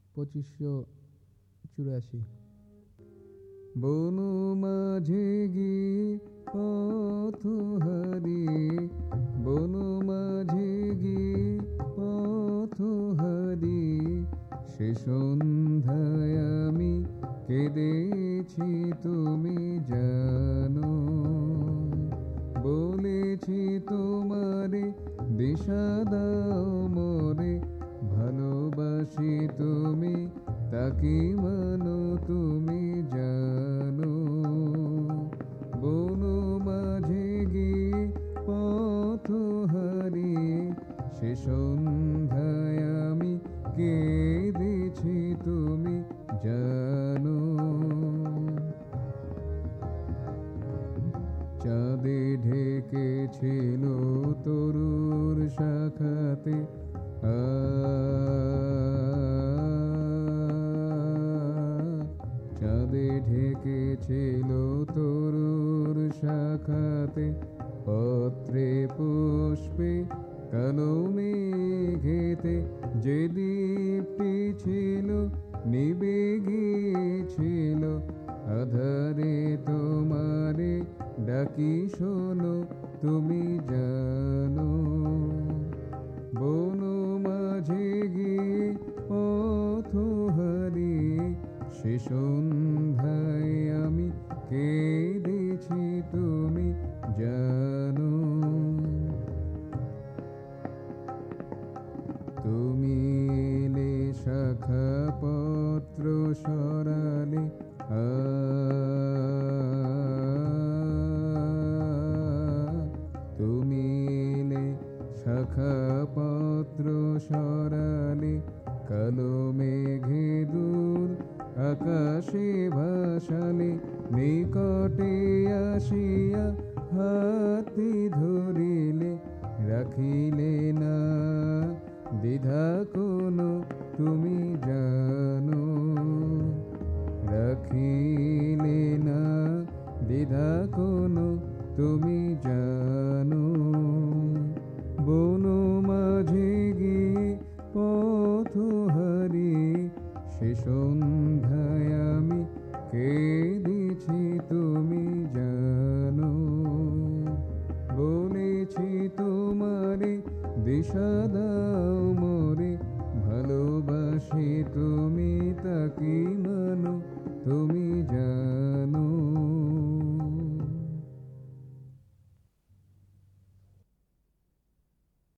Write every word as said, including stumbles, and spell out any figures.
পঁচিশশো চুরাশি। বনু মাঝে গিয়ে পথ হারিয়ে, বনু মাঝে গিয়ে পথ হারিয়ে, সে সন্ধ্যায় আমি কেঁদেছি তুমি জানো। বলেছি তোমারে দিশা দাও মোরে, ভালোবাসি তুমি তাকে মানো তুমি জানো। বনু মাঝে গিয়ে পথ হারিয়ে, সে সন্ধ্যায় আমি কেঁদেছি তুমি জানো। চাঁদে ঢেকেছিল তরুর শাখাতে, চাঁদে ঢেকেছিল তরুর শাখাতে, পত্রে পুষ্পে কালো মেঘেতে, যে দীপটি ছিল নিবে গিয়েছিল, আধারে তোমারে ডাকি শোনো তুমি জানো। বনু মাঝে গিয়ে পথ হারিয়ে, সে সন্ধ্যায় আমি কেঁদেছি তুমি জানো। তুমি এলে শাখা পত্র সরালে, তুমি এলে শাখা পত্র সরালে, কালো মেঘে দূর আকাশে ভাসালে, নিকটে আসিয়া হাতে ধরিলে, রাখিলে না দ্বিধা কোনো তুমি জানো। রাখিলে না দ্বিধা কোনো তুমি জানো। বনু মাঝে গিয়ে পথ হারিয়ে, সে সন্ধ্যায় আমি কেঁদেছি তুমি জানো। বলেছি তোমারে দিশা দাও মোরে, ভালোবাসি তুমি তাকে মানো তুমি জানো।